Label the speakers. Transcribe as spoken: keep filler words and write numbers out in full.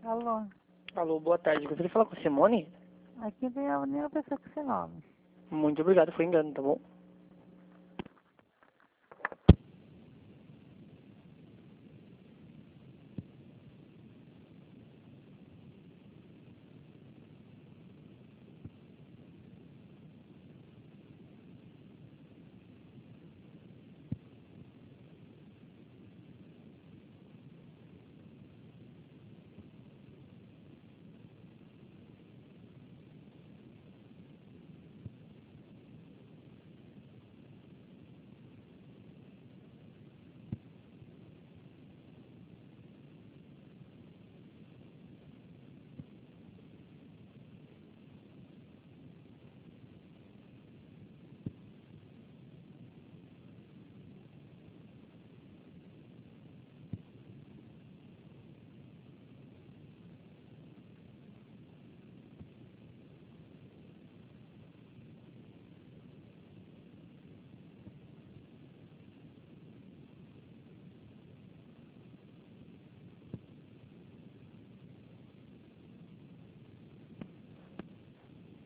Speaker 1: Alô,
Speaker 2: Alô, boa tarde. Gostaria de falar com a Simone?
Speaker 1: aqui tem a nenhuma pessoa com esse nome.
Speaker 2: Muito obrigado, foi engano, tá bom?